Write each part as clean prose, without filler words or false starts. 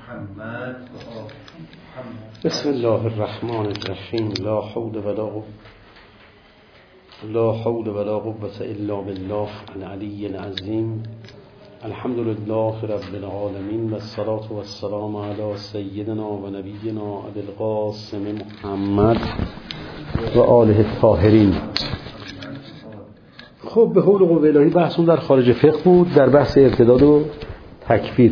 بسم الله الرحمن الرحیم. لا حول ولا قوة الا بالله العلی العظیم. الحمد لله رب العالمین و الصلاة والسلام علی سیدنا و نبینا ابی القاسم محمد و آله الطاهرین. خب به حول و قوه الهی بحثون در خارج فقه بود، در بحث ارتداد و تکفیر،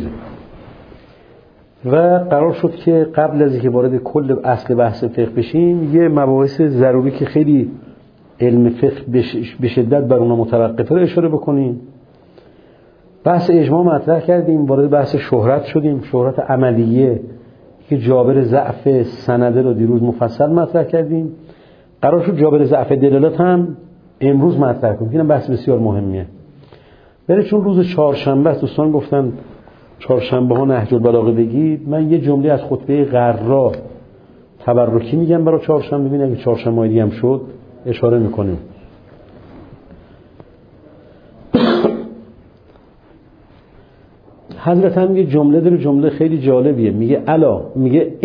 و قرار شد که قبل از اینکه وارد کل اصل بحث فقه بشیم یه مباحث ضروری که خیلی علم فقه به شدت بر اونها متوقفه رو اشاره بکنیم. بحث اجماع مطرح کردیم، وارد بحث شهرت شدیم، شهرت عملیه که جابر ضعف سنده رو دیروز مفصل مطرح کردیم. قرار شد جابر ضعف دلالت هم امروز مطرح کنیم. اینم بحث بسیار مهمیه. ولی چون روز چهارشنبه است، دوستان گفتن چهارشنبه ها نهج البلاغه بگید، من یه جمله از خطبه غرا تبرکی میگم برای چهارشنبه، ببینید اگه چهارشنبه دیگه هم شد اشاره میکنیم. حضرت هم یه جمله داره، جمله خیلی جالبیه، میگه الا، میگه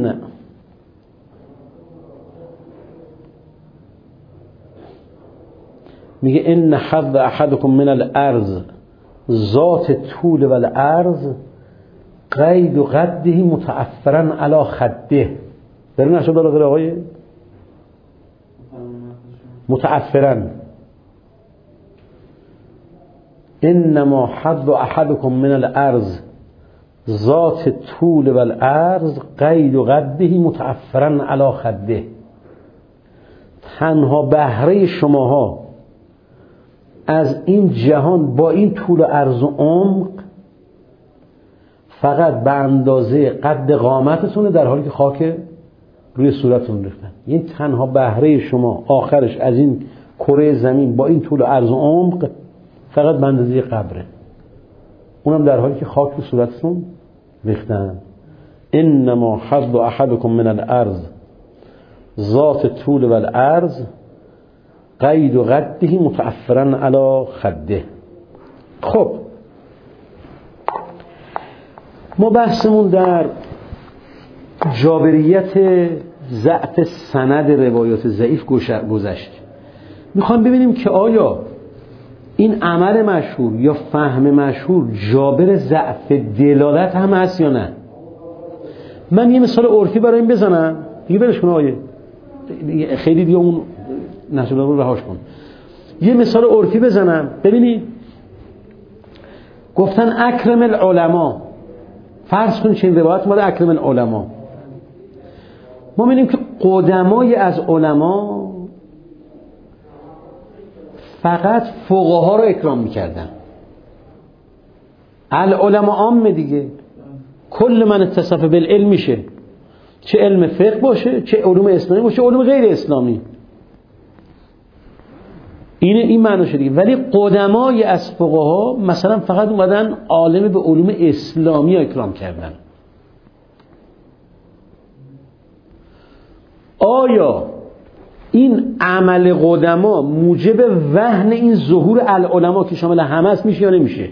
ان حظ احدکم من الارض ذات طول و العرض قید و قده متعفرا علی خده. در این نشد بلاغه آقای متعفرا. انما حظ احدکم من الارض ذات طول و العرض قید و قده متعفرا علی خده. تنها بهره شماها از این جهان با این طول و عرض و عمق فقط به اندازه قد قامتتونه، در حالی که خاک روی صورتتون ریختن. این تنها بهره شما آخرش از این کره زمین با این طول و عرض و عمق فقط به اندازه قبره، اونم در حالی که خاک رو صورتتون ریختن. انما حظ احدکم من الارض ذات طول و العرض قید و قده متعفرا علی خده. خب ما بحثمون در جابریت ضعف سند روایات ضعیف گذشت. میخوام ببینیم که آیا این عمل مشهور یا فهم مشهور جابر ضعف دلالت هم هست یا نه. من یه مثال عرفی برای این بزنم دیگه، برش کن آیه خیلی دیگه اون نشون رو رهاش کن. یه مثال عرفی بزنم. ببینید گفتن اکرم العلماء، فرض کنید چه روایت مال اکرم العلماء. ما می‌بینیم که قدمای از علما فقط فقها رو اکرام می‌کردن. العلماء عام دیگه، کل من اتصف بالعلم میشه، چه علم فقه باشه، چه علوم اسلامی باشه، علوم غیر اسلامی. این معنی شده. ولی قدمای از فقها مثلا فقط اومدن عالم به علوم اسلامی اکرام کردن. آیا این عمل قدما موجب وهن این ظهور العلماء که شامل همه است میشه یا نمیشه؟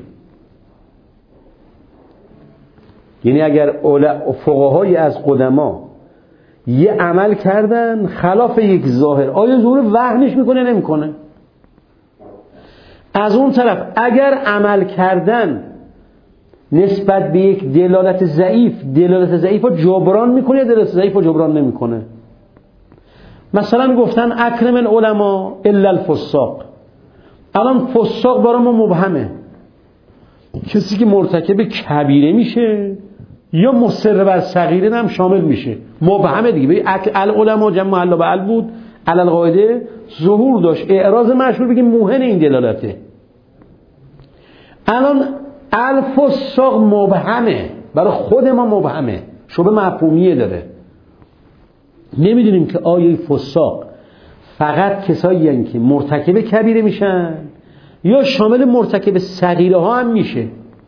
یعنی اگر فقهای از قدما یه عمل کردن خلاف یک ظاهر، آیا ظهور وهنش میکنه نمیکنه؟ از اون طرف اگر عمل کردن نسبت به یک دلالت ضعیف رو جبران میکنه یا دلالت ضعیف رو جبران نمیکنه؟ مثلا گفتن اکرم العلماء الا الفساق. الان فساق برای ما مبهمه، کسی که مرتکب کبیره میشه یا مصر بر صغیره هم شامل میشه، مبهمه دیگه. العلماء جمع محل به ال بود، علل قاعده ظهور داشت، اعراض مشهور بگیم موهن این دلالته. الان الفساق مبهمه، برای خود ما مبهمه، شبه مفهومیه داره. نمیدونیم که آیا فساق فقط کسایی هستند که مرتکب کبیره میشن یا شامل مرتکب صغیره ها هم میشه.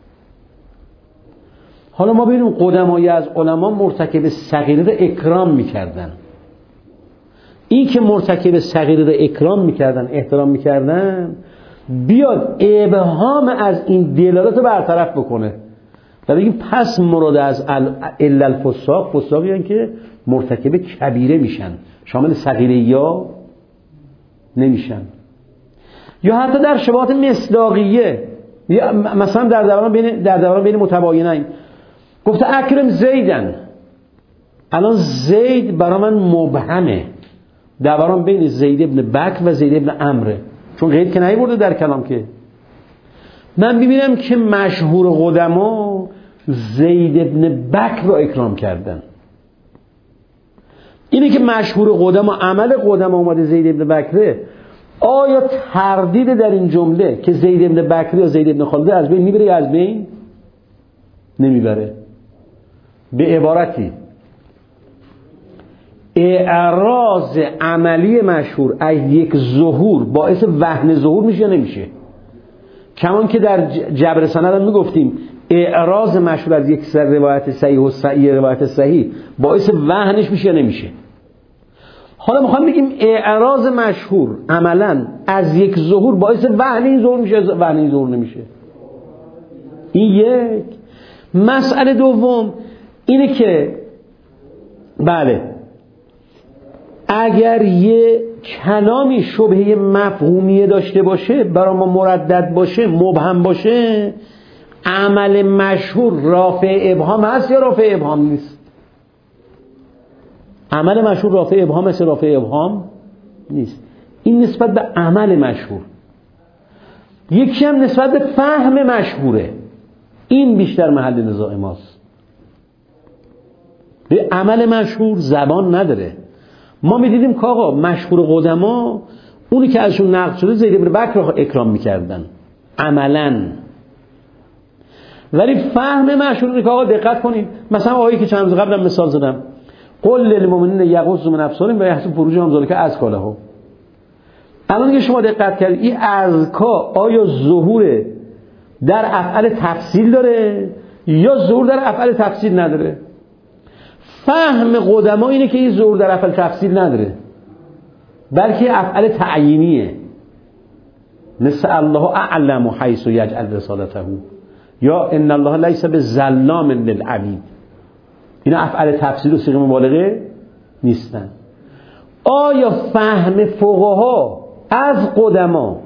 حالا ما ببینیم قدمای از علما مرتکب صغیره رو اکرام میکردن. این که مرتکب صغیره رو اکرام میکردن، احترام میکردن، بیاد ابهام از این دلالت رو برطرف بکنه. و بگیم پس مراد از الا الفساق، فساقی هستند که مرتکب کبیره میشن، شامل صغیره یا نمیشن. یا حتی در شباهت مصداقیه، یا مثلا در دوران بین متباینین گفته اکرم زیدن، الان زید برای من مبهمه، دوران بین زید ابن بکر و زید ابن عمرو، چون قید که نیورده در کلام. که من ببینم که مشهور قدما زید ابن بکر رو اکرام کردن. اینی که مشهور قدما، عمل قدما اومده زید ابن بکره، آیا تردید در این جمله که زید ابن بکر یا زید ابن خالد از بین میبره یا از بین نمیبره؟ به عبارتی اعراض عملی مشهور از یک ظهور باعث وهن ظهور میشه یا نمیشه؟ کمان که در جبر سند هم میگفتیم اعراض مشهور از یک روایت صحیح و روایت صحیح باعث وهنش میشه یا نمیشه؟ حالا میخوام بگیم اعراض مشهور عملا از یک ظهور باعث وهن این ظهور میشه، وهن این ظهور نمیشه. این یک. مسئله دوم اینه که بله، اگر یه کلامی شبهه مفهومیه داشته باشه، برای ما مردد باشه، مبهم باشه، عمل مشهور رافع ابهام هست یا رافع ابهام نیست؟ عمل مشهور رافع ابهام هست یا رافع ابهام نیست؟ این نسبت به عمل مشهور. یکی هم نسبت به فهم مشهوره، این بیشتر محل نزاع ماست. به عمل مشهور زبان نداره. ما می‌دیدیم که آقا مشهور قدما اونی که ازشون نقل شده زید بن بکر رو اکرام می‌کردن عملاً، ولی فهم مشهور که آقا دقت کنید، مثلا آیه که چند روز قبلم مثال زدم، قل للمؤمنین یغضوا من ابصارهم و یحفظوا فروجهم ذلک ازکی لهم. الان که شما دقت کردید این ازکا آیا ظهور در افعال تفصیل داره یا ظهور در افعال تفصیل نداره؟ فهم قدما اینه که این ظهور در افعال تفصیل نداره، بلکه افعال تعیینیه، مثل الله اعلم حیث یجعل رسالته، یا ان الله لیس بظلام للعبید. اینا افعال تفصیل و صيغه مبالغه نیستن. آیا فهم فقها از قدما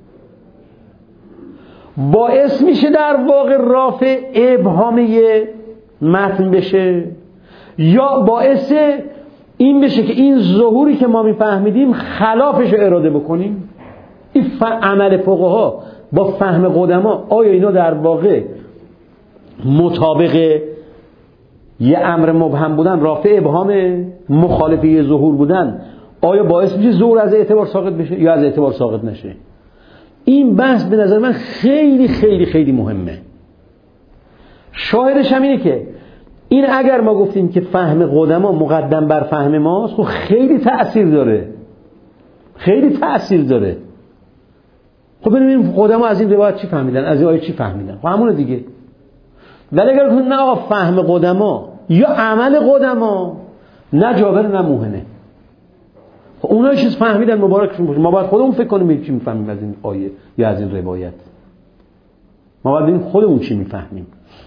باعث میشه در واقع رافع ابهامیه متن بشه، یا باعث این بشه که این ظهوری که ما میفهمیدیم خلافش رو اراده بکنیم؟ این عمل فقها با فهم قدما، آیا اینا در واقع مطابق یه امر مبهم بودن، رافع ابهام، مخالف یه ظهور بودن، آیا باعث میشه ظهور از اعتبار ساقط بشه یا از اعتبار ساقط نشه؟ این بحث به نظر من خیلی خیلی خیلی مهمه. شاهدش هم اینه که این اگر ما گفتیم که فهم قدما مقدم بر فهم ماست، خب خیلی تأثیر داره، خیلی تأثیر داره. خب ببینیم قدما از این روایت چی فهمیدن، از این آیه چی فهمیدن، خب همونه دیگه. ولی اگر نه آقا فهم قدما یا عمل قدما نه جابر نه موهنه، خب اونها چیز فهمیدن مبارکشون باشه، ما باید خودمون فکر کنیم چی میفهمیم از این آیه یا از این روایت. ما باید ببینیم خودمون چی میفهمیم.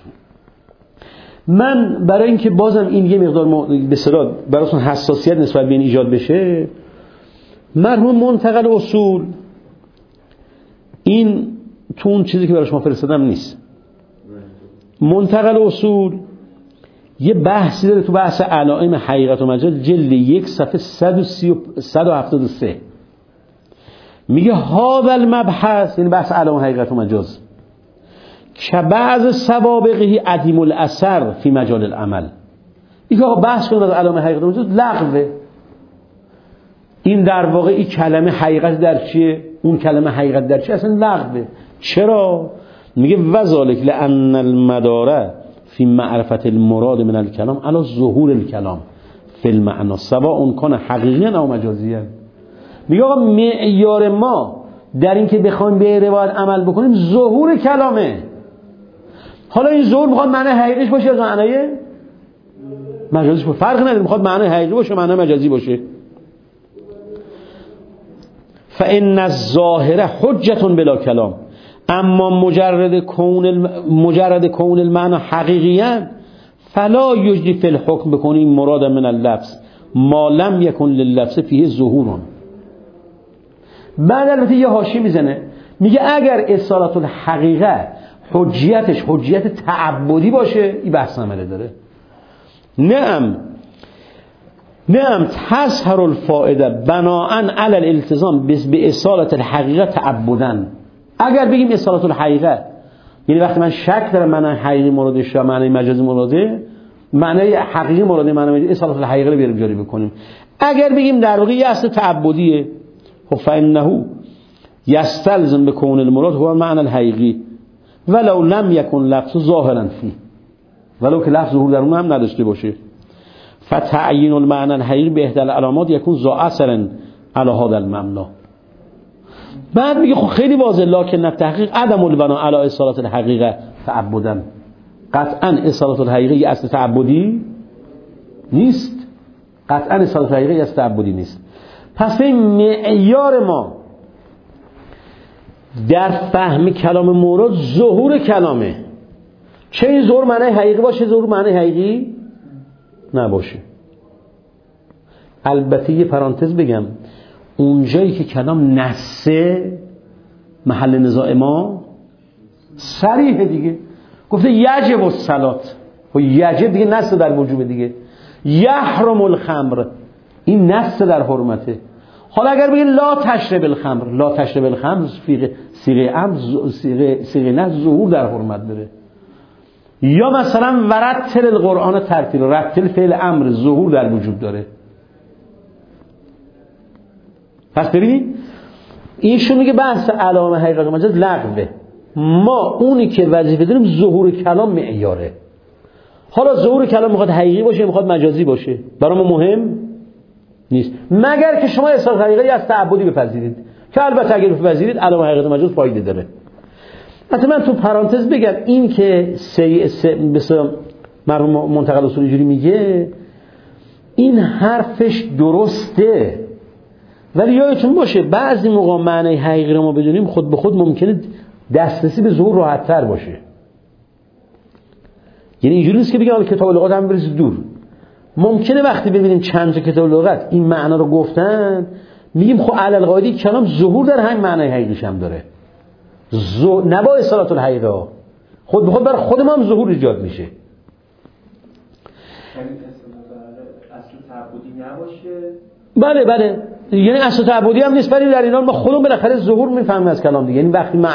من برای اینکه بازم این یه مقدار به اصطلاح براتون حساسیت نسبت به این ایجاد بشه، مرحوم منتقل اصول این تو اون چیزی که برای شما فرستادم نیست. منتقل اصول یه بحثی داره تو بحث علائم حقیقت و مجاز، جلد 1 صفحه 173 میگه هذا المبحث، این بحث علائم حقیقت و مجاز، که بعض سوابقه عدیم الاثر فی مجال العمل. میگه آقا بحث کنیم از علائم حقیقت و مجاز لغوه. این در واقع این کلمه حقیقت در چیه، اون کلمه حقیقت در چیه، اصلا لغوه. چرا؟ میگه وذالک لان المدار فی معرفت المراد من الکلام علی ظهور الکلام فی المعنی سواء کان حقیقیا او مجازیا. میگه آقا معیار ما در این که بخوایم به روایت عمل بکنیم ظهور کلامه. حالا این ظهور میخواد معنی حقیقیش باشه یا معنی مجازیش باشه، فرق نداره، میخواد معنی حقیقی باشه معنی مجازی باشه. فان الظاهر حجة بلا کلام، اما مجرد کون المعنى حقیقیاً فلا یجری فی الحکم بکنیم مراد من اللفظ ما لم یکن لللفظ فیه ظهور. بعد البته یه حاشیه میزنه میگه اگر اصالت الحقیقه حجیتش حجیت تعبدی باشه این بحث عمله داره. نعم تظهر الفائده بناء علی الالتزام به اصالت الحقیقه تعبداً. اگر بگیم اصالت الحقیقه یعنی وقتی من شک دارم معنی حقیقی مرادش یا معنی مجازی مراده، معنی حقیقی مراده معنی مجازی، اصالت الحقیقه رو بیاریم جاری بکنیم. اگر بگیم در واقع یه اصل تعبدیه فانه یستلزم بکون المراد هو معنی الحقیقی ولو لم یکن لفظ ظاهرا فی، ولو که لفظ ظهور در اون هم نداشته باشه. فتعیین المعنی الحقیقی به احدى العلامات یکون ذا اثر علی هذا المبنى. بعد میگه خب خیلی واضحه لکن تحقیق عدم البنا علی اصالت الحقیقه تعبدا. قطعا اصالت الحقیقه یه اصل تعبدی نیست، قطعا اصالت الحقیقه یه اصل تعبدی نیست. پس این معیار ما در فهم کلام مراد ظهور کلامه، چه این ظهور معنی حقیقی باشه ظهور معنی حقیقی نباشه. البته یه پرانتز بگم، اونجایی که کلام نصه محل نزاع ما صریحه دیگه، گفته یجب الصلات و یجب دیگه نصه در وجوب دیگه، یحرم الخمر این نصه در حرمته. حالا اگر بگید لا تشرب الخمر، لا تشرب الخمر صیغه نه ظهور در حرمت داره. یا مثلا ورتل القرآن ترتیل، رتل فعل امر ظهور در وجود داره. پس ببینید اینشون میگه بحث علامه حقیقت مجاز لغوه. ما اونی که وظیفه داریم ظهور کلام معیاره. حالا ظهور کلام میخواد حقیقی باشه میخواد مجازی باشه برای ما مهم نیست، مگر که شما اصالت حقیقی از تعبدی بپذیرید که البته اگر بپذیرید علامه حقیقت مجاز فایده داره. مثلا من تو پرانتز بگم این که مثلا مرحوم منتقل اصولی جوری میگه این حرفش درسته، ولی یادتون باشه بعضی موقع معنی حقیقی رو ما بدونیم خود به خود ممکنه دسترسی به ظهور راحت تر باشه. یعنی اینجوری نیست که بگم کتاب لغات هم بریز دور. ممکنه وقتی ببینیم چند تا کتاب لغت این معنا رو گفتن میگیم خب علی القاعده کلام ظهور در همین معنی حقیقیش هم داره، نبا اصالت الحقیقه خود به خود برای خود ما هم ظهور ایجاد میشه. اصل تعبدی نباشه. بله یعنی اصل تعبدی هم نیست، ولی در اینا ما خودمون بالاخره ظهور میفهمیم از کلام دیگه. یعنی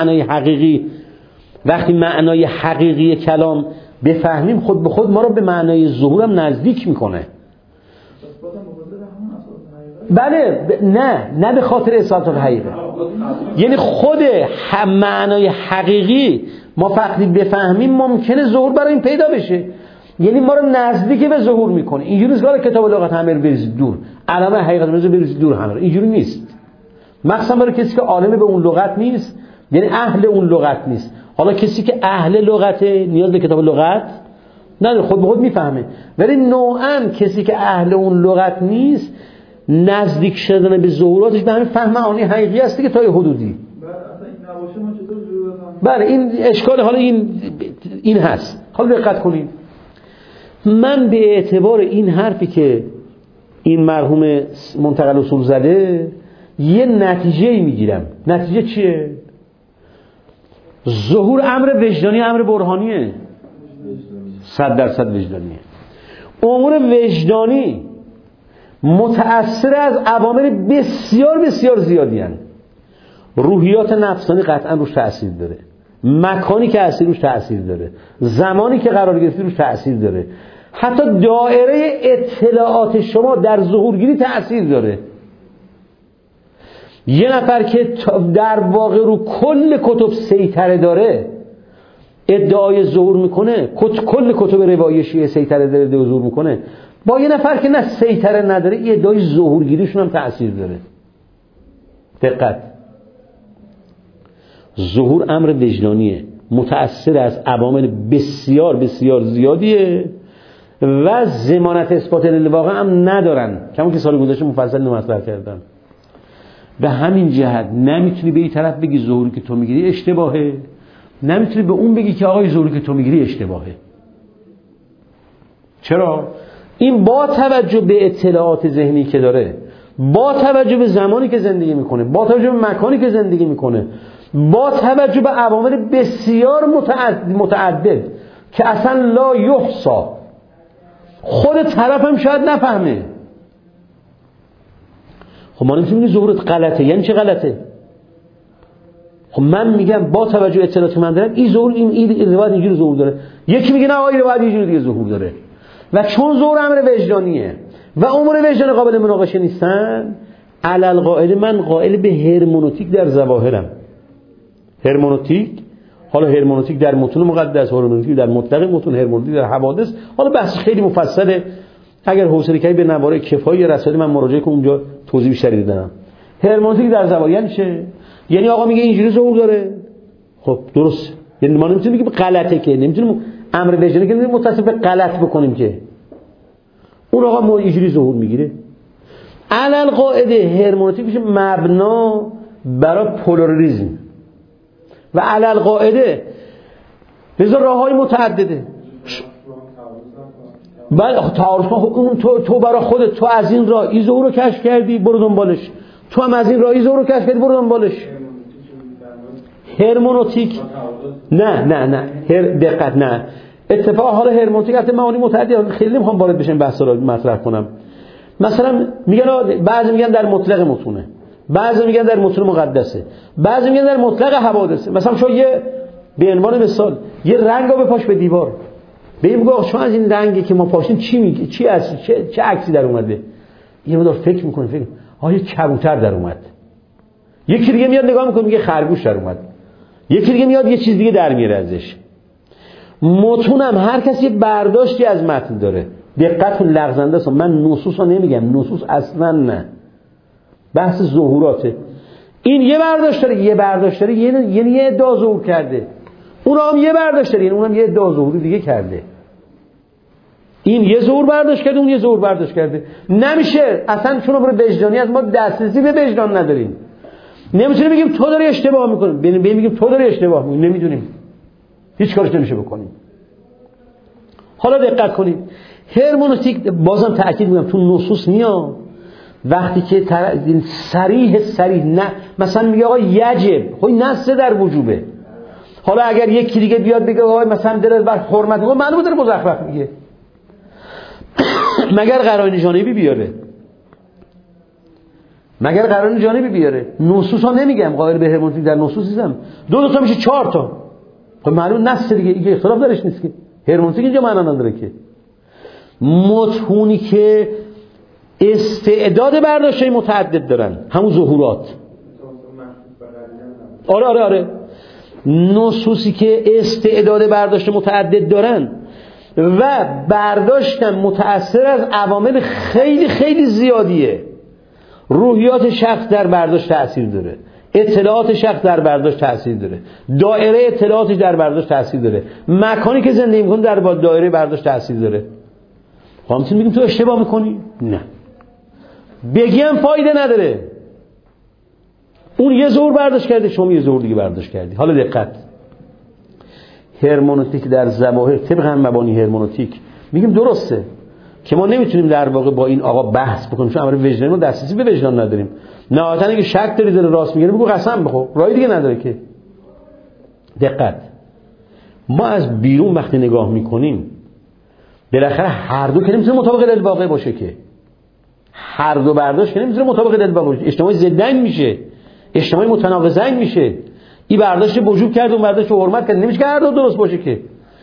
وقتی معنای حقیقی کلام بفهمیم خود به خود ما رو به معنای ظهور هم نزدیک میکنه. بله نه به خاطر اصالت الحقیقه، یعنی خود معنای حقیقی ما وقتی بفهمیم ممکنه ظهور برای این پیدا بشه، یعنی ما رو نزدیک به ظهور میکنه. اینجوری نیست که کتاب لغت همه رو بریزید دور، علامه حقیقت رو بریزید دور همه رو، اینجوری نیست. مخصوصا برای کسی که عالم به اون لغت نیست، یعنی اهل اون لغت نیست. حالا کسی که اهل لغته نیاز به کتاب لغت نداره، خود به خود میفهمه. ولی نوعاً کسی که اهل اون لغت نیست نزدیک شدن به ظهوراتش به همین فهم معانی حقیقی است که تا یه حدودی. بله این اشکال. حالا این هست. حالا دقت کنید، من به اعتبار این حرفی که این مرحوم منتقل اصول زده یه نتیجه میگیرم. نتیجه چیه؟ ظهور امر وجدانی امر برهانیه، 100% وجدانیه. امور وجدانی متأثر از عوامل بسیار بسیار زیادی هستند. روحیات نفسانی قطعا روش تأثیر داره، مکانی که هستی روش تأثیر داره، زمانی که قرار گرفتی روش تأثیر داره، حتی دایره اطلاعات شما در ظهورگیری تأثیر داره. یه نفر که در واقع رو کل کتب سیطره داره ادعای ظهور میکنه، کل کتب روایی شیعه سیطره داره ادعای ظهور میکنه، با یه نفر که نه سیطره نداره ادعای ظهورگیریشون هم تأثیر داره. دقت، ظهور امر وجدانیه، متأثر از عوامل بسیار بسیار زیادیه و ضمانت اثبات للواقع هم ندارن، کما که سال گذشته مفصل مطرح کردم. به همین جهت نمیتونی به این طرف بگی ظهوری که تو میگیری اشتباهه، نمیتونی به اون بگی که آقای ظهوری که تو میگیری اشتباهه. چرا؟ این با توجه به اطلاعات ذهنی که داره، با توجه به زمانی که زندگی میکنه، با توجه به مکانی که زندگی میکنه، با توجه به عوامل بسیار متعدد که اصلا لا یحصا، خود طرف هم شاید نفهمه. خب ما نمیتونیم بگیم ظهورت غلطه. یعنی چه غلطه؟ خب من میگم با توجه به اطلاعاتی که من دارم این ظهور این روایت اینجوری ظهور داره، یکی میگه نه آقا این روایت اینجوری دیگه ظهور داره. و چون ظهور امر وجدانیه و امور وجدانی قابل مناقشه نیستن، علل قائل من قائل به هرمنوتیک در ظواهرم. هرمنوتیک، حالا هرمنوتیک در متون مقدس، هرمنوتیک در مطلق متون، هرمنوتیک در حوادث، حالا بحث خیلی مفصله. اگر حوصله کنی به نوارای کفایی رساله من مراجعه کن، اونجا توضیح بیشتری دادم. هرمنوتیک در ظواهر یعنی چه؟ یعنی آقا میگه اینجوری ظهور داره. خب درست، یعنی ما نمیتونیم بگیم غلطه، که نمیتونیم امر وجدانی که متصل به غلط بکنیم که اون آقا ما اینجوری ظهور میگیره. علل قاعده هرمنوتیک میشه مبنا برای پلورالیسم و علل قاعده لذا راههای متعدده. بله تعارض اون تو برای خودت تو از این راه این ظهور رو کشف کردی برو دنبالش، تو هم از این راه این ظهور رو کشف کردی برو دنبالش. هرمنوتیک نه دقت نه اتفاق. حالا هرمنوتیک البته معانی متعدد، خیلی نمیخوام وارد بشم بحثا رو مطرح کنم. مثلا میگن بعضی میگن در مطلق متونه، بعضی میگن در متون مقدسه، بعضی میگن در مطلق حوادثه. مثلا شما یه به عنوان مثال یه رنگو بپاش به دیوار، ببین بگو شما از این رنگی که ما پاشیم چی میگی، چی از چه عکسی در اومده؟ یه مقدار فکر میکنه، فکر آیا کبوتر در اومد، یکی دیگه میاد نگاه میکنه میگه خرگوش در اومد، یکی دیگه میاد یه چیز دیگه در میاره ازش. متونم هر کسی برداشتی از متن داره. دقت کن لغزنده است. من نصوص رو نمیگم، نصوص اصلا نه، بحث ظهوراته. این یه برداشت داره، یه برداشت داره، یعنی یه ادعا ظهور کرده، اون هم یه برداشت داره، یعنی اونم یه ادعا ظهوری دیگه کرده. این یه ظهور برداشت کرده، اون یه ظهور برداشت کرده. نمیشه اصلا، چون برای وجدانی از ما دسترسی به وجدان نداریم. نمیتونیم بگیم تو داری اشتباه میکنی، بگیم تو داری اشتباه میکنی، نمیدونیم، هیچ کارش نمیشه بکنیم. حالا دقت کنید، هرمنوتیک بازم تأکید میکنم تو نصوص میاد وقتی که صریح نه، مثلا میگه آقا یجب، خب نص در وجوبه. حالا اگر یکی دیگه بیاد بگه آقا مثلا دلت بر حرمت، خب معلومه داره مزخرف میگه. مگر قرائن جانبی بیاره، مگر قرائن جانبی بیاره. نصوص ها نمیگم، قائل به هرمنوتیک در نصوص نیستم. دو تا میشه 4 تا، خب معلوم نص دیگه، این اختلاف درش نیست که. هرمنوتیک اینجا معنا نداره که. متونی که استعداد برداشت‌های متعدد دارن، همون ظهورات. آره نصوصی که استعداد برداشت متعدد دارن و برداشتن متأثر از عوامل خیلی خیلی زیادیه. روحیات شخص در برداشت تأثیر داره، اطلاعات شخص در برداشت تأثیر داره، دایره اطلاعاتش در برداشت تأثیر داره، مکانی که زندگی می‌کنه در دایره برداشت تأثیر داره. خب میتونیم بگیم تو اشتباه می‌کنی؟ نه، بگیم فایده نداره. اون یه ظهور برداشت کرده، شما یه ظهور دیگه برداشت کردی. حالا دقت، هرمنوتیک در ظواهر طبق هم مبانی هرمنوتیک میگیم درسته که ما نمیتونیم در واقع با این آقا بحث بکنیم، چون امر وجدانی ما دسترسی به وجدان نداریم. نهایتا اگه شک داری داره راست میگه بگو قسم بخور، راهی دیگه نداره که. دقت، ما از بیرون وقتی نگاه میکنیم بالاخره هر دو که نمیتونه مطابق دل واقع باشه، که هر دو برداشت که نمیتونه مطابق دل واقع باشه، اجتماعی ضدن میشه، اجتماعی متناقضن میشه. این برداشت وجوب کرد اون برداشت حرمت کرد، نمیشه که هر دو درست باشه که.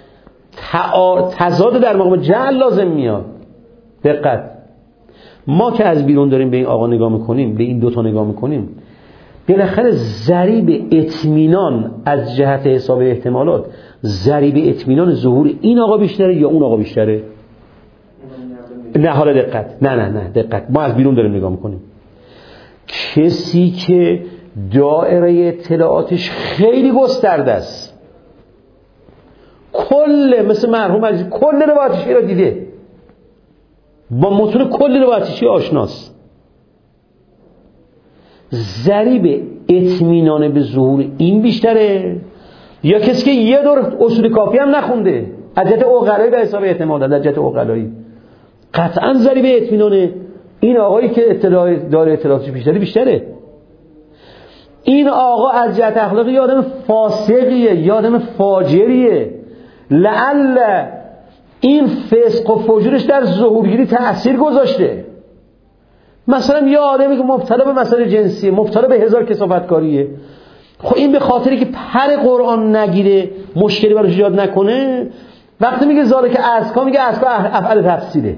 تضاد در مقام جعل لازم میاد. دقت، ما که از بیرون داریم به این آقا نگاه میکنیم، به این دوتا نگاه میکنیم، بالاخره ضریب اطمینان از جهت حساب احتمالات، ضریب اطمینان ظهور این آقا بیشتره یا اون آقا بیشتره؟ نه حالا دقت، نه دقت، ما از بیرون داریم نگاه میکنیم. کسی که دایره اطلاعاتش خیلی گسترده است، مثل مرحوم عزیز کل روایتش را دیده، با متون کل روایتش آشناست، ضریب اطمینان به ظهور این بیشتره یا کسی که یه دور اصول کافی هم نخونده از جهت عقلایی به حساب اعتماد از جهت عقلایی؟ قطعا ضریب اطمینان این آقایی که داره اطلاعاتش بیشتره. این آقا از جهت اخلاقی یه آدم فاسقیه، یه آدم فاجریه، لعل این فسق و فجورش در ظهورگیری تأثیر گذاشته. مثلا یه آدمی که مبتلا به مسائل جنسی، مبتلا به هزار کثافتکاریه، خب این به خاطری که پر قرآن نگیره، مشکلی براش ایجاد نکنه، وقتی میگه ذالک ازکا، میگه ازکا افعال تفسیره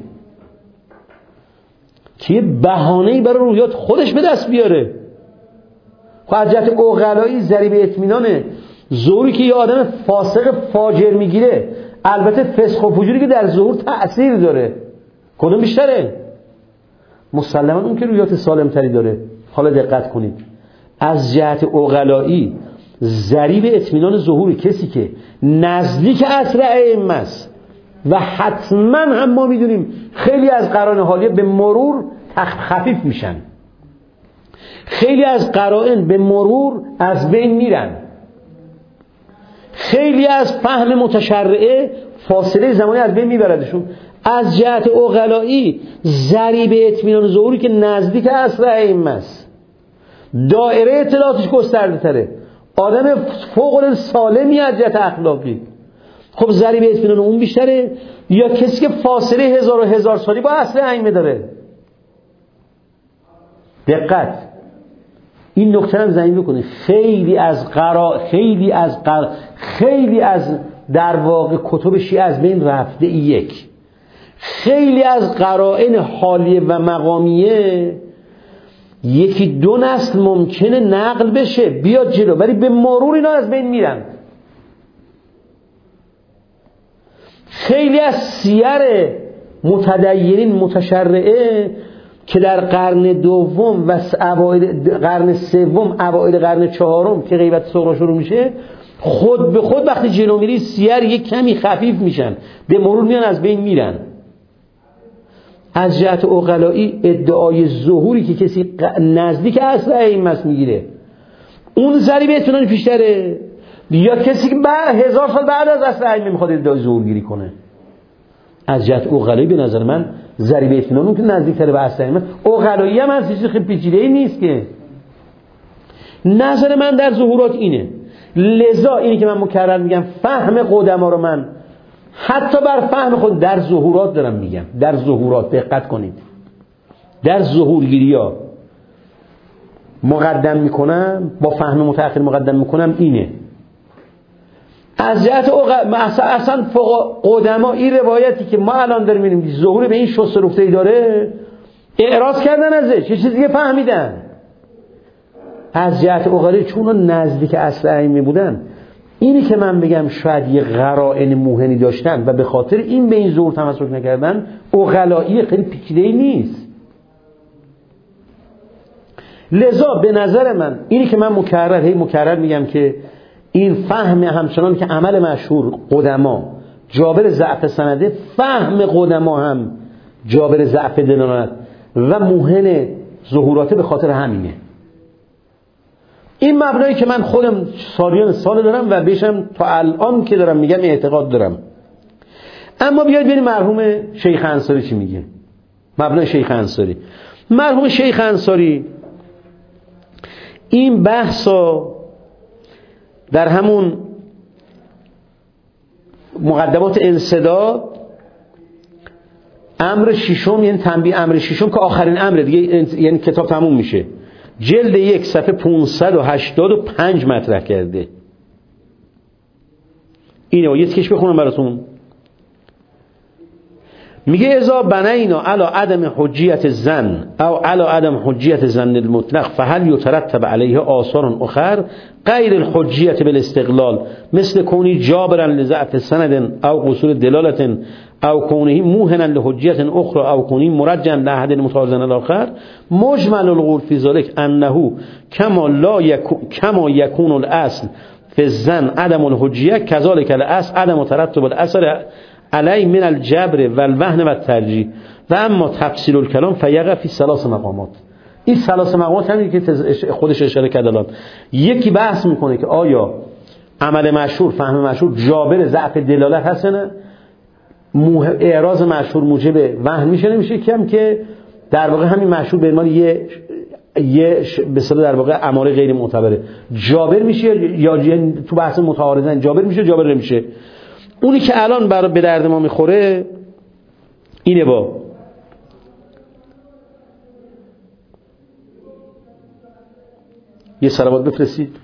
که یه بهانه‌ای برای رویات خودش به دست بیاره. خب از جهت عقلایی ضریب اطمینان ظهوری که یه آدم فاسق فاجر میگیره، البته فسق و فجوری که در ظهور تأثیر داره، کدوم بیشتره؟ مسلماً اون که رویات سالم تری داره. حالا دقت کنید، از جهت عقلایی ضریب اطمینان ظهور کسی که نزدیک عصر ائمه است و حتما هم ما میدونیم خیلی از قرائن حالیه به مرور خفیف میشن، خیلی از قرائن به مرور از بین میرن، خیلی از فهم متشرعه فاصله زمانی از بین میبردشون. از جهت عقلایی ضریب اطمینان ظهوری که نزدیک عصر ائمه است، دایره اطلاعاتش گسترده تره، آدم فوق العاده سالمی از جهت اخلاقی، خب ضریب اطمینان اون بیشتره یا کسی که فاصله هزار سالی با عصر ائمه داره؟ دقت، این نکته هم زمین بکنید. خیلی از در واقع کتب شیعه از بین رفته. یک خیلی از قرائن حالیه و مقامیه یکی دو نسل ممکنه نقل بشه بیاد جلو، ولی به مرور اینا از بین میرن. خیلی از سیر متدینین متشرعه که در قرن دوم و قرن سوم اوایل قرن چهارم که غیبت صغرا شروع میشه، خود به خود وقتی جلو میری سیر یک کمی خفیف میشن، به مرور میان از بین میرن. از جهت عقلایی ادعای ظهوری که کسی نزدیک عصر ائمه است میگیره، اون ضریب اطمینان بیشتره یا کسی که بعد 1000 سال بعد از عصر ائمه میخواد ادعای ظهور گیری کنه؟ از جهت عقلایی به نظر من ضریب اطمینان اون که نزدیک‌تر به عصر ائمه. عقلایی هم از چیز خیلی پیچیده‌ای نیست که. نظر من در ظهورات اینه. لذا اینی که من مکرر میگم فهم قدما رو من حتی بر فهم خود در ظهورات دارم میگم. در ظهورات دقت کنید، در ظهورگیری‌ها مقدم میکنم، با فهم متأخر مقدم میکنم اینه. از جهت اصلا فوق قدما این روایتی که ما الان داریم می‌بینیم ظهور به این شست رفته‌ای داره، اعراض کردن ازش، یه چیزی که فهمیدن. از جهت عقلی چون نزدیک اصل ائمه بودن، اینی که من بگم شاید یه قرائن موهنی داشتن و به خاطر این به این ظهور تمسک نکردن، عقلایی خیلی پیچیده‌ای نیست. لذا به نظر من اینی که من مکرر میگم که این فهم همچنان که عمل مشهور قدما جابر ضعف سنده، فهم قدما هم جابر ضعف دلالت و موهن ظهوراته به خاطر همینه. این مبنایی که من خودم سالیان سال دارم و بهشم تا الان که دارم میگم اعتقاد دارم. اما بیاید ببینیم مرحوم شیخ انصاری چی میگه. مبنای شیخ انصاری، مرحوم شیخ انصاری این بحثا در همون مقدمات انسداد امر ششم، یعنی تنبیه امر ششم که آخرین امر دیگه، یعنی کتاب تموم میشه، جلد 1 صفحه 585 مطرح کرده. اینو یه تیکش بخونم براتون. میگه اذا بنینا علی عدم حجیت زن او علی عدم حجیت زن المطلق فهل یترتب علیه آثار اخر غیر الحجیت بالاستقلال مثل کونی جابرا لضعف سند او قصور دلالت او کونه موهنا لحجیت اخرى او کونی مرجعا لأحد متوازن الاخر مجمل القول فی ذلک انه کما یکون الاصل فی الزن عدم الحجیه کذلک الاصل عدم ترتب الاثر علی من الجبر و الوهن و الترجیح و اما تفصیل الکلام فیقع فی 3 مقامات. این ثلاث مقامات همین که خودش اشاره کرد الان. یکی بحث میکنه که آیا عمل مشهور، فهم مشهور جابر ضعف دلالت هست نه؟ اعراض مشهور موجب وهم میشه نمیشه؟ کم که در واقع همین مشهور به عنوان یه به اصطلاح در واقع اماره غیر معتبره جابر میشه یا تو بحث متعارضن جابر میشه جابر نمیشه. اونی که الان برای به درد ما میخوره اینه. با یه صلوات بفرستید.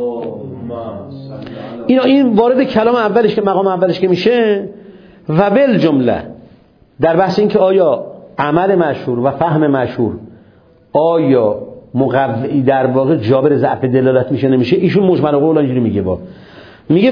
این وارد کلام اولش که مقام اولش که میشه و بالجمله در بحث این که آیا عمل مشهور و فهم مشهور آیا مقوی در واقع جابر ضعف دلالت میشه نمیشه، ایشون مجمل قول اینجوری میگه. میگه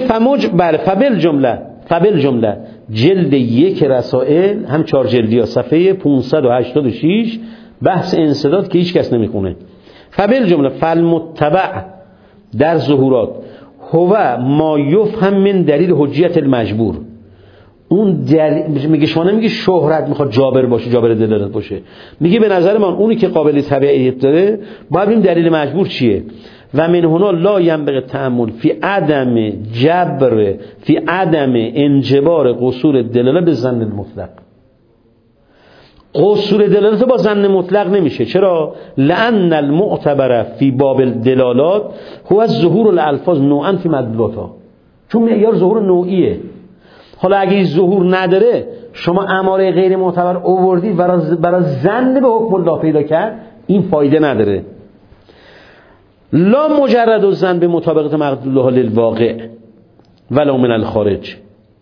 فبالجمله جلد 1 رسائل هم 4 جلدی ها صفحه 586 بحث انسداد که هیچ کس نمیخونه. فبالجمله فالمتبع در ظهورات هو ما یفهم من دلیل حجیت المجبور. اون میگه شما نمیگه شهرت میخواد جابر باشه جابر دلالت باشه، میگه به نظر من اونی که قابل تبعیت داره باید این دلیل مجبور چیه. و من هنا لا ينبغي التأمل فی عدم جبر فی عدم انجبار قصور دلاله به ظن المطلق. قصور دلالت با ظن مطلق نمیشه. چرا؟ لأن المعتبر فی باب الدلالات هو ظهور الالفاظ نوعا فی مدلولاتها. چون معیار ظهور نوعیه. حالا اگه ظهور نداره شما اماره غیر معتبر آوردی برای ظن به حکم الله پیدا کرد، این فایده نداره. لا مجرد الظن به مطابقت مقدورها للواقع ولو من الخارج.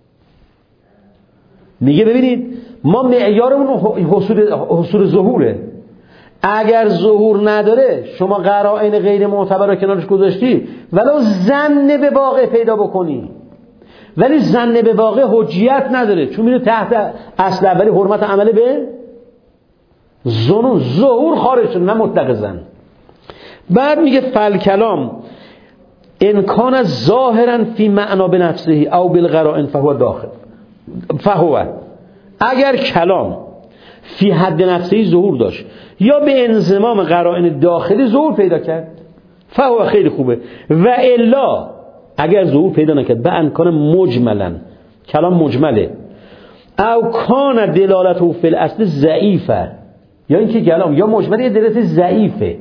میگه ببینید ما معیارمون حصول ظهوره. اگر ظهور نداره شما قرائن غیر معتبر رو کنارش گذاشتی ولو ظن به واقع پیدا بکنی، ولی ظن به واقع حجیت نداره چون میره تحت اصل اولی حرمت عمل به ظنون. ظهور خارج شد نه مطلق ظن. بعد میگه فالکلام ان کان ظاهرا فی معنا بنفسه او بالقرائن فهو داخل فهو. اگر کلام فی حد نفسه ظهور داشت یا به انضمام قرائن داخلی ظهور پیدا کرد فهو خیلی خوبه. و الا اگر ظهور پیدا نکرد به امکان مجملا کلام مجمله او کان دلالته فی الاصل ضعیفه، یا اینکه کلام یا مجمله یا دلالت ضعیفه.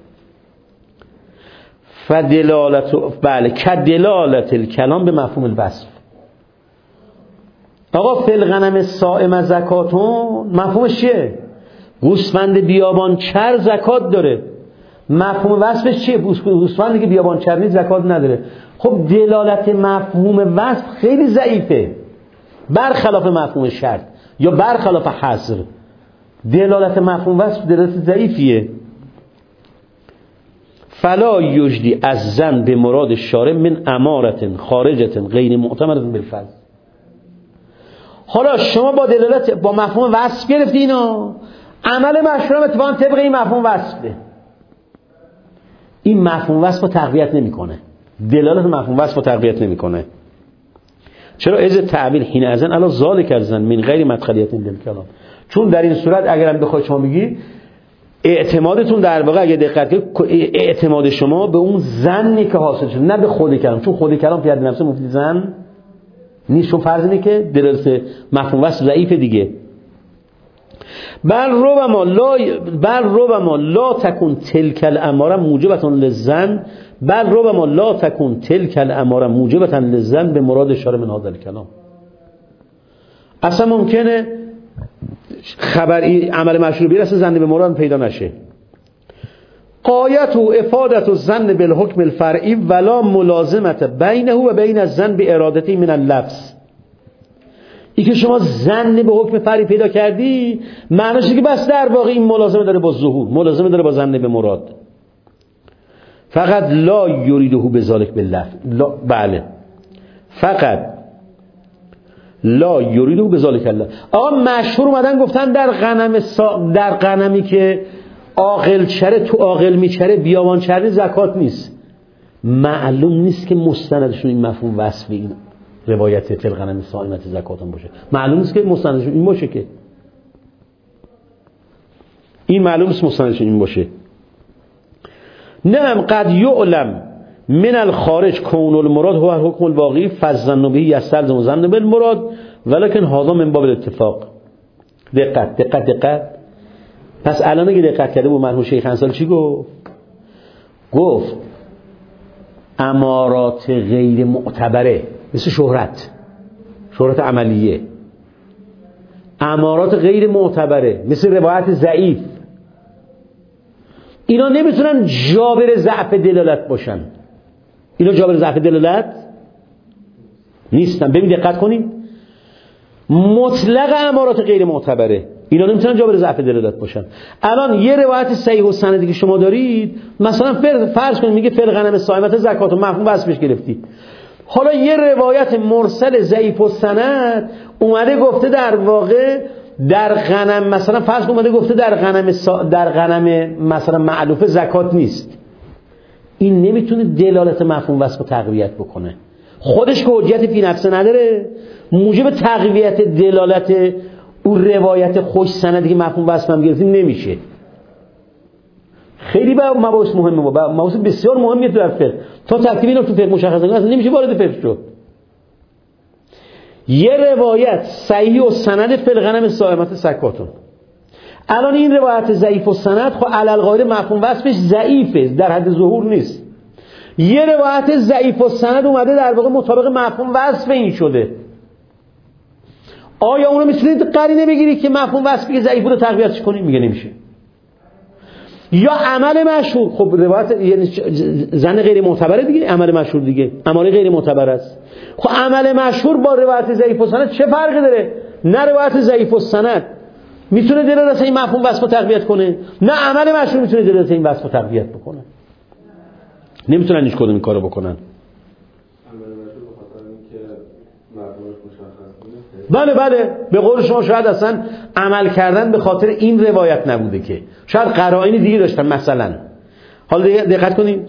فدلالت بله کدلالت الکلام به مفهوم الوصف. آقا فی الغنم صائم زکاتون مفهومش چیه؟ گوسفند بیابانچر زکات داره. مفهوم وصفش چیه؟ گوسفندی که بیابانچر نیست زکات نداره. خب دلالت مفهوم وصف خیلی ضعیفه، برخلاف مفهوم شرط یا برخلاف حصر. دلالت مفهوم وصف دلالت ضعیفیه. فلا یجدی از ظن به مراد شارع من امارت خارجت غیر معتمدت بالفعل. حالا شما با دلالت با مفهوم وصف گرفتی اینا، عمل مشروع اتفاقا طبق این مفهوم وصفه. این مفهوم وصف رو تقویت نمیکنه، دلالت مفهوم وصف رو تقویت نمیکنه. چرا؟ از تعبیر حین ازن الا ذالک الظن من غیر مدخلیت للکلام. چون در این صورت اگرم بخواید شما بگی اعتمادتون در واقع اگه دقت کنید اعتماد شما به اون ظنی که حاصل شده نه به خود کلام، چون خود کلام فی حد نفسه مفید ظن نیست. چون فرض اینه که دلالت مفهوم وصف ضعیف دیگه. بل ربما لا تكون تلك الاماره موجبه للظن بل ربما لا تكون تلك الاماره موجبه للظن به مراد شارع من هذا الكلام. اصلا ممکنه خبری عمل مشروع برسه ظن به مراد پیدا نشه. قایت و افادت و ظن بالحکم الفرعی ولا ملازمت بینه و بین الظن به ارادتی من اللفظ. این که شما ظن به حکم فرعی پیدا کردی معنیش اینه که بس در واقع این ملازمه داره با ظهور، ملازمه داره با ظن به مراد. فقط لا یریده بذلک باللفظ. بله فقط لا یریده بذلک الله. آقا مشهور اومدن گفتن در غنمی که عاقل چره تو عاقل میچره بیابان چره زکات نیست. معلوم نیست که مستندشون این مفهوم وصفی این روایت فی الغنم صائمة زکاتون باشه. معلوم نیست که مستندشون این باشه، که این معلوم نیست مستندشون این باشه. نعم قد یعلم من الخارج کون المراد هو حکم الواقعی فالظن به یستلزم ظن بالمراد ولکن هذا من باب الاتفاق. دقت. پس الان اگه دقت کرده بود مرحوم شیخ انصاری چی گفت امارات غیر معتبره مثل شهرت عملیه، امارات غیر معتبره مثل روایت ضعیف، اینا نمیتونن جابر ضعف دلالت باشن. اینا جابر ضعف دلالت نیستن. ببین دقت کنید، مطلق امارات غیر معتبره، اینا نمیتونن جابر ضعف دلالت باشن. الان یه روایت صحیح و سندی که شما دارید، مثلا فرض کنید میگه فل غنم صائمت زکات و مفهوم وصفش گرفتید. حالا یه روایت مرسل ضعیف و سند اومده گفته در واقع در غنم، مثلا فرض کنید اومده گفته در غنم مثلا معلوفه زکات نیست. این نمیتونه دلالت مفهوم وصف رو تقویت بکنه. خودش که حجت فی نفسه نداره، موجب تقویت دلالت اون روایت خوش سندی که مفهوم وصف هم گرفتیم نمیشه. خیلی مباحث مهمه، مباحث بسیار مهمیه تو فقه. تا ترتیب اینا تو فقه مشخص نکنه اصلا نمیشه وارد فقه شد. یه روایت صحیح و سند فی الغنم صائمت زکاتون، الان این روایت ضعیف و سند خب علی القاعده مفهوم وصفش ضعیفه، در حد ظهور نیست. یه روایت ضعیف و سند اومده در واقع مطابق مفهوم وصف این شده. آیا اونو میتونید قرینه بگیرید که مفهوم وصفی که ضعیف بوده تقویتش کنید؟ میگه نمیشه. یا عمل مشهور، خب روایت یعنی زن غیر معتبره دیگه، عمل مشهور دیگه، عمل غیر معتبر است. خب عمل مشهور با روایت ضعیف و سند چه فرقی داره؟ نه روایت ضعیف و سند میتونه دلالت این مفهوم وصف رو تقویت کنه، نه عمل مشهور میتونه دلالت این وصف رو تقویت بکنه. نمیتونن هیچ کدوم این کارو بکنن. بله به قول شما شاید اصلا عمل کردن به خاطر این روایت نبوده، که شاید قرائن دیگه داشتن مثلا. حالا دقت کنید،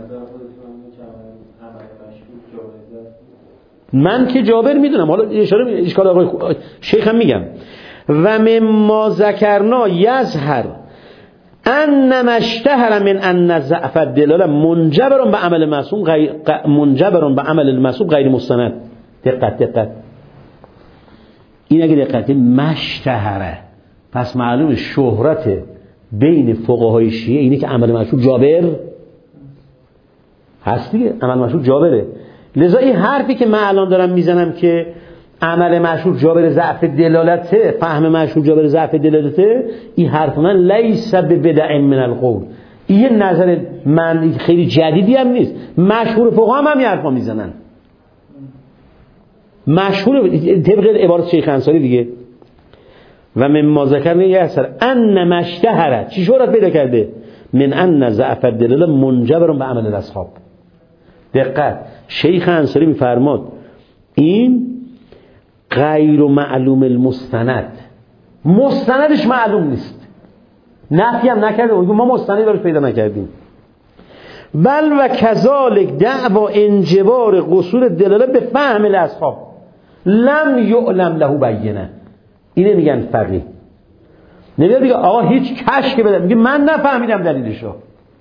من که جابر میدونم، حالا اشکال آقای شیخ هم میگم و مما ذکرنا یظهر ان مشتهر من ان ضعف الدلاله منجبر به عمل معصوم غیر مستند. دقت این اگه دقتی مشتهره، پس معلوم شهرت بین فقهای شیعه اینه که عمل مشهور جابر هست دیگه، عمل مشهور جابره. لذا این حرفی که من الان دارم میزنم که عمل مشهور جابر ضعف دلالته، فهم مشهور جابر ضعف دلالته، این حرف من لیس ببدع من القول، این نظر من خیلی جدیدی هم نیست. مشهور فقها هم این حرفا میزنن، مشهور طبق عبارت شیخ انصاری دیگه. و مما ذکرنا یسر ان مشتهره، چی شهرت پیدا کرده؟ من ان ضعف الدلاله منجبر به عمل الاصحاب. دقت، شیخ انصاری میفرماد این غیر معلوم المستند، مستندش معلوم نیست، نفی هم نکرده، ما مستندی براش پیدا نکردیم. بل و کذالک دعوا انجبار قصور دلاله به فهم الاصحاب لم یعلم له بینه. اینه میگن فقیه. نمیاد دیگه آقا هیچ کشف بده، میگه من نفهمیدم دلیلشو.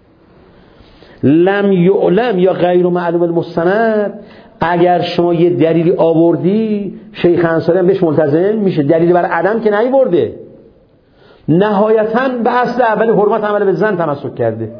لم یعلم یا غیر معلوم المستند، اگر شما یه دلیلی آوردی شیخ انصاری هم بهش ملتزم میشه، دلیلی بر عدم که نیورده، نهایتاً به اصل اول حرمت عمل به زن تمسک کرده،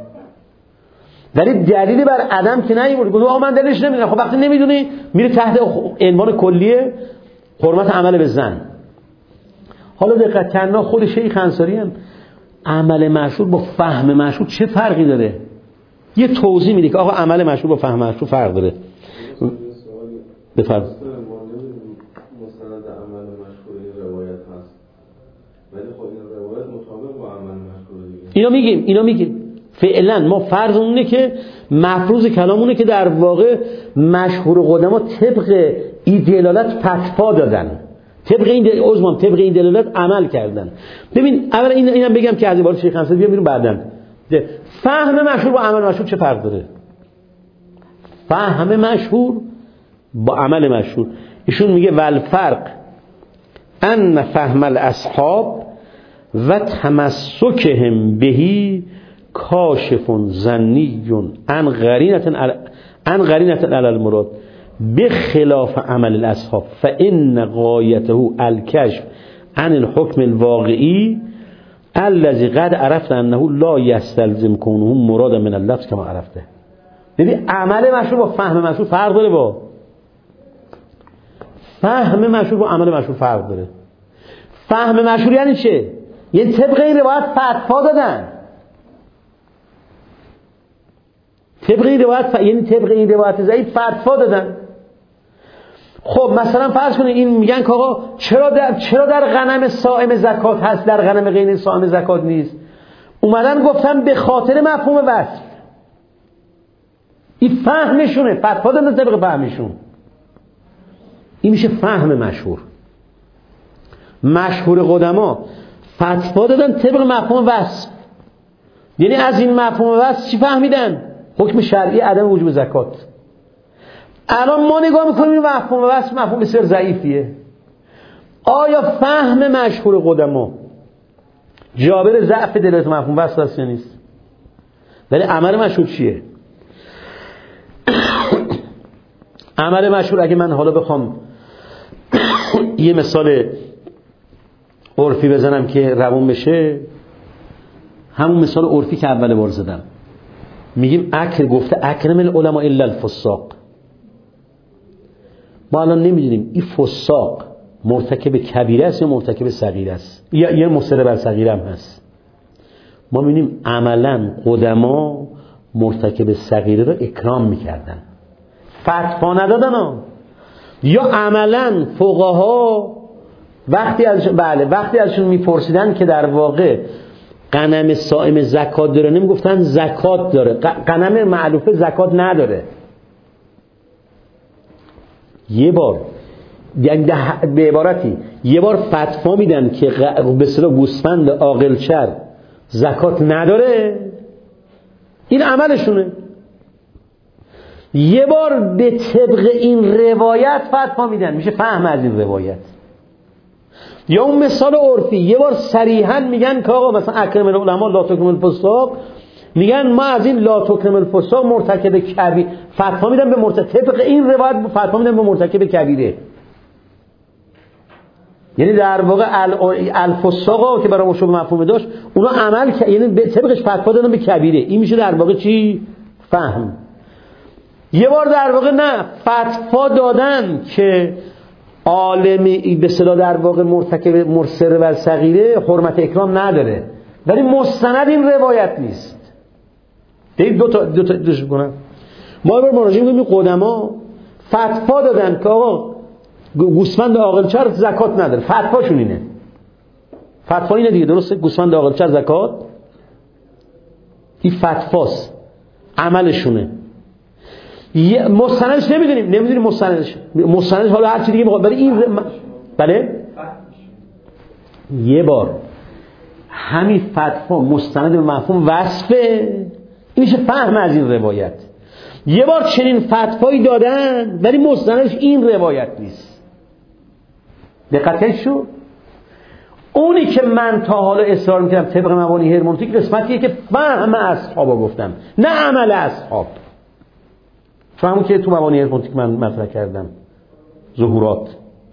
دلیلی بر عدم که نیورده. گفت آقا من دلیلش نمیدونم. خب وقتی نمیدونی میره تحت عنوان کلیه حرمت عمل به زن. حالا دقت کردن خود شیخ انصاری هم عمل مشهور با فهم مشهور چه فرقی داره، یه توضیح میده که آقا عمل مشهور با فهم مشهور فرق داره. بفرمایید. مستند عمل مشهور روایت هست، ولی خب این روایت مطابق با عمل مشهور دیگه. اینا میگیم فعلا ما فرض اونه که مفروض کلامونه که در واقع مشهور قدما طبق این دلالت فتوا دادن، طبق این دلالت عمل کردن. ببین اول اینم بگم که از عبارت شیخ انصاری بیام بیرون بعداً فهم مشهور با عمل مشهور چه فرق داره. فهم مشهور با عمل مشهور، ایشون میگه والفرق ان فهم الاصحاب و تمسکهم بهی کاشف ظنی عن قرینة علی المراد بخلاف عمل الاصحاب فإن غایته الکشف عن الحکم الواقعی الذي قد عرفت انه لا يستلزم كونه مراد من اللفظ كما عرفته. ببین عمل مشهور با فهم مشهور فرق داره. با فهم مشهور با عمل مشهور فرق داره. فهم مشهور یعنی چه؟ یعنی طبق این روایت فتوا دادن. طبق این روایت یعنی طبق این روایت ضعیف فتوا دادن. خب مثلا فرض کنید این میگن که آقا چرا در غنم صائم زکات هست در غنم غیر صائم زکات نیست؟ اومدن گفتن به خاطر مفهوم وصف. این فهمشونه، فتوا دادن طبق فهمشون. این میشه فهم مشهور. مشهور قدما فتوا دادن طبق مفهوم وصف. یعنی از این مفهوم وصف چی فهمیدن؟ حکم شرعی عدم وجوب زکات. الان ما نگاه میکنیم این مفهوم وصف مفهوم بسیار ضعیفیه. آیا فهم مشهور قدما جابر ضعف دلالت مفهوم وصف است یا نیست؟ ولی عمل مشهور چیه؟ عمل مشهور اگه من حالا بخوام یه مثال عرفی بزنم که روون بشه، همون مثال عرفی که اول بار زدم، میگیم گفته اکرم العلماء الا الفساق. ما الان نمیدونیم این فساق مرتکب کبیره است یا مرتکب صغیره است یا یه مصر بر صغیره هم هست. ما میبینیم عملا قدما مرتکب صغیره رو اکرام میکردن، فتوا ندادن. یا عملا فقها وقتی ازشون میپرسیدن که در واقع غنم صائم زکات داره، نمیگفتن زکات داره، غنم معلوفه زکات نداره. یه بار به عبارتی یه بار فتوا میدن که به اصطلاح گوسفند عاقل‌چر زکات نداره، این عملشونه. یه بار به طبق این روایت فتوا میدن، میشه فهم از این روایت. یا اون مثال عرفی یه بار صریحا میگن که آقا مثلا اکرم العلماء لا تکرم الفساق، میگن ما از این لا تکرم الفساق مرتکب کبیره فتوا میدن، به طبق این روایت فتوا میدن به مرتکب کبیره. یعنی در واقع الفساق که برای مشابه مفهوم داشت اونا عمل یعنی به طبقش فتوا دادن به کبیره. این میشه در واقع چی؟ فهم. یه بار در واقع نه، فتوا دادن که عالمی به اصطلاح در واقع مرتکب مصر بر صغیره حرمت اکرام نداره، ولی مستند این روایت نیست. این دو تا کنن. ما یه بار مراجعه می‌کنیم قدما فتوا دادن که آقا گوسفند عاقل‌چر زکات نداره، فتواشون اینه. فتوا اینه دیگه، درسته؟ گوسفند عاقل‌چر زکات، این فتواست، عملشونه. مستندش نمیدونیم مستندش حالا هر چی دیگه میخواد، ولی این بله یه بار همین فتوا مستند به مفهوم وصفه، این میشه فهم از این روایت. یه بار چنین فتوایی دادن ولی مستندش این روایت نیست. دقتش شو. اونی که من تا حالا اصرار میکردم طبق مبانی هرمنوتیک قسمتیه که فهم اصحابا گفتم، نه عمل اصحاب. همون که تو مبانی هرمنوتیک من مطرح کردم، ظهورات.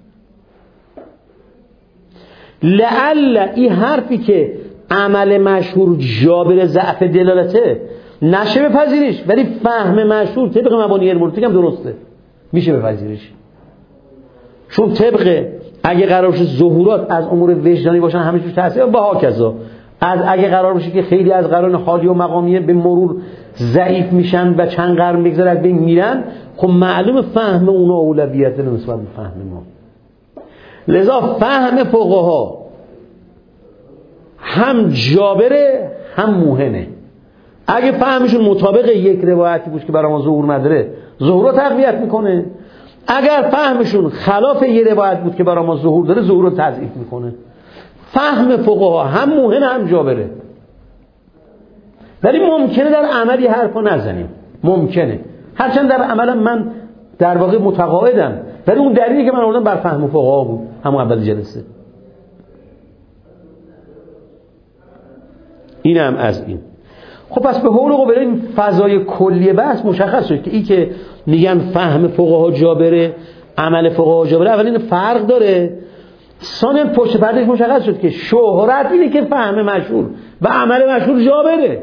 لعل این حرفی که عمل مشهور جابر ضعف دلالته نشه بپذیریش، ولی فهم مشهور طبق مبانی هرمنوتیک هم درسته، میشه بپذیریش. چون طبق اگه قرار باشه ظهورات از امور وجدانی باشن همه چیز تاثیر با هاکذا، اگه قرار باشه که خیلی از قرائن حالی و مقامیه به مرور ضعیف میشن و چند قرن بگذره از بین میرن، خب معلوم فهم اونا اولویت داره نسبت به فهم ما. لذا فهم فقها هم جابره هم موهنه. اگه فهمشون مطابق یک روایتی بود که برای ما ظهور نداره، ظهور رو تقویت میکنه. اگر فهمشون خلاف یه روایت بود که برای ما ظهور داره، ظهور رو تضعیف میکنه. فهم فقها هم موهن هم جابره. ولی ممکنه در عملی حرفا نزنیم، ممکنه، هرچند در عملم من در واقع متقاعدم، ولی اون دلیلی که من آوردم بر فهم فقها بود همون اول جلسه. اینم از این. خب پس به حول و قوه این فضای کلی بحث مشخص شد که این که میگن فهم فقها جابره، عمل فقها جابره، اولین فرق داره. ثانیاً پشت پردهش مشخص شد که شهرت اینه که فهم مشهور و عمل مشهور جابره.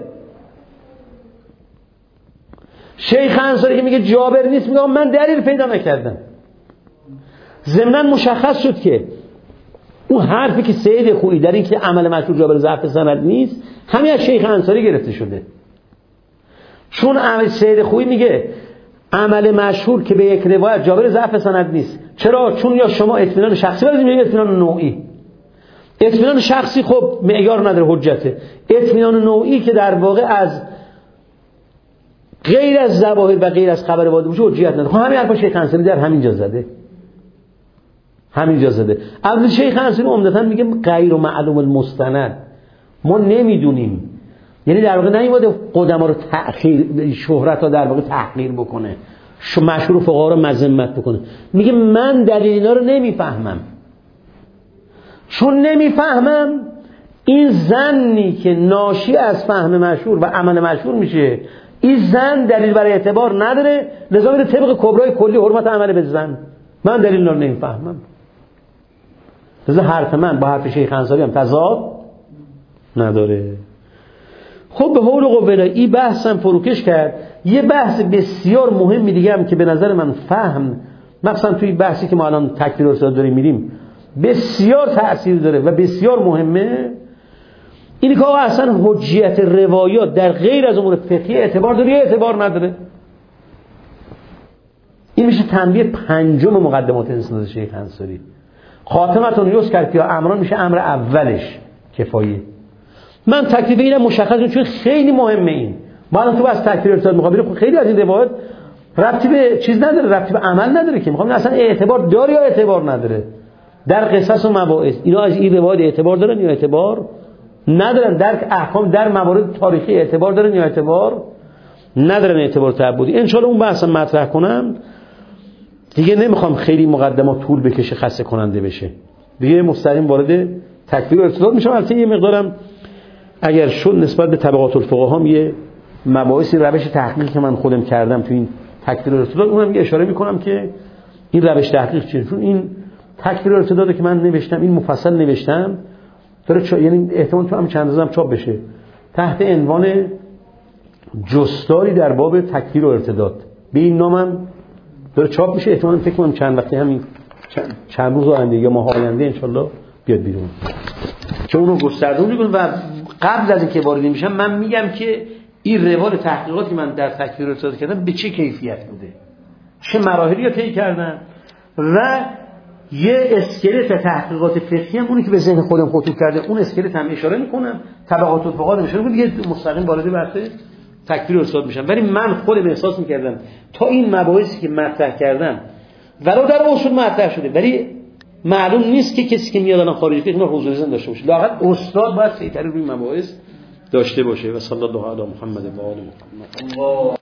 شیخ انصاری که میگه جابر نیست، میگه من دلیل پیدا نکردم. ضمناً مشخص شد که اون حرفی که سید خویی در این که عمل مشهور جابر ضعف سند نیست، همین از شیخ انصاری گرفته شده. چون سید خویی میگه عمل مشهور که به یک روایت جابر ضعف سند نیست. چرا؟ چون یا شما اطمینان شخصی برید، یا اطمینان نوعی. اطمینان شخصی خب معیار نداره، حجته. اطمینان نوعی که در واقع از غیر از ظواهر و غیر از خبر واحد باشه حجیت نداره. خب همین حرفا شیخ انصاری در همین جا زده. اول شیخ انصاری عمدتاً میگه غیر معلوم المستند، ما نمیدونیم. یعنی در واقع نمیاد قدما رو تأخیر، شهرت ها در واقع تحقیر بکنه، مشهور فقها رو مذمت بکنه. میگه من دلیل اینا رو نمیفهمم. چون نمیفهمم، این ظنی که ناشی از فهم مشهور و عمل مشهور میشه، این ظن دلیل برای اعتبار نداره، لذا میره طبق کبرای کلی حرمت عمل به ظن. من دلیل اینا رو نمیفهمم. لذا حرف من با حرف شیخ انصاری هم تضاد نداره. خب به حول و قوه این بحثم فروکش کرد. یه بحث بسیار مهمی دیگه هم که به نظر من فهم، مثلا توی بحثی که ما الان تکفیر ارتداد داریم میریم، بسیار تأثیر داره و بسیار مهمه، اینی که اصلا حجیت روایات در غیر از امور فقهی اعتبار داره یا اعتبار نداره. این میشه تنبیه پنجم مقدمات استناد شیخ انصاری. خاتمتون یذکر یا امران میشه امر اولش کفایه. من تکلیف اینم مشخصه چون خیلی مهمه. این ما الان تو از تکفیر ارتداد مقابل خیلی از این روایات ربطی به چیز نداره، ربطی به عمل نداره، که میخوام اصلا اعتبار داره یا اعتبار نداره. در قصص و مباحث اینا از این روایات اعتبار دارن یا اعتبار ندارن، در احکام در موارد تاریخی اعتبار دارن یا اعتبار ندارن، اعتبار تعبدی. ان شاءالله اون بحثا مطرح کنم دیگه. نمیخوام خیلی مقدمات طول بکشه، خسته کننده بشه دیگه. مستقیم وارد تکفیر و ارتداد میشم. البته یه مقدارم اگر شد نسبت به طبقات الفقها هم یه مباحثی، روش تحقیقی که من خودم کردم تو این تکفیر و ارتداد، اونم یه اشاره میکنم که این روش تحقیق چیه. چون این تکفیر و ارتداد که من نوشتم، این مفصل نوشتم، داره یعنی احتمال تو هم چند روزم چاپ بشه تحت عنوان جستاری در باب تکفیر و ارتداد. به این نامم داره چاپ میشه. احتمال فکر کنم چند وقتی همین چند روز آینده یا ماه آینده انشالله بیاد بیرون که اونو گسترده میکنم. و قبل از اینکه وارد میشم من میگم که این روال تحقیقاتی من در تکفیر و ارتداد کردم به چه کیفیت بوده، چه مراحلی رو طی کردم، و یه اسکلت تحقیقات فقهی هم اونی که به ذهن خودم خطور کرده، اون اسکلت هم اشاره میکنم، طبقات الفقها اشاره میکنم، یه مستقیم وارد بحث تکفیر و ارتداد میشم. ولی من خودم احساس میکردم تا این مباحثی که مطرح کردم ولو در اصول مطرح شده، ولی معلوم نیست که کسی که میاد الان خارجی فقه اینا حضور ذهن داشته باشه. لااقل استاد باید سیطره روی مباحث داشته باشه. و صلی الله علی محمد و آل محمد.